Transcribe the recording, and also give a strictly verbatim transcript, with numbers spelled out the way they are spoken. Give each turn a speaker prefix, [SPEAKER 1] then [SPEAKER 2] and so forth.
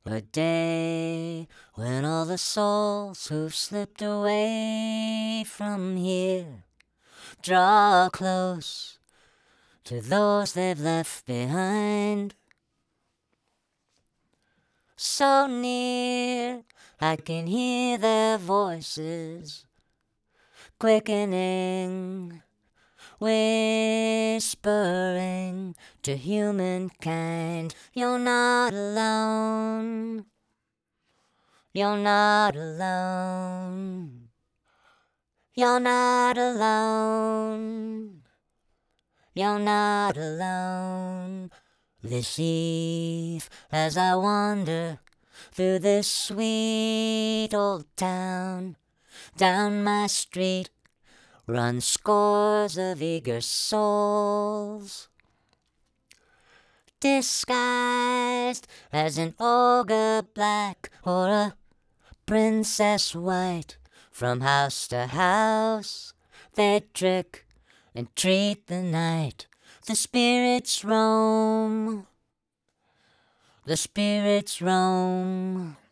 [SPEAKER 1] A day when all the souls who've slipped away from here draw close to those they've left behind. So near, I can hear their voices quickening, whispering to humankind, you're not alone. You're not alone. You're not alone. You're not alone. This eve, as I wander through this sweet old town, down my street run scores of eager souls, disguised as an ogre black or a princess white. From house to house they trick and treat the night. The spirits roam, the spirits roam.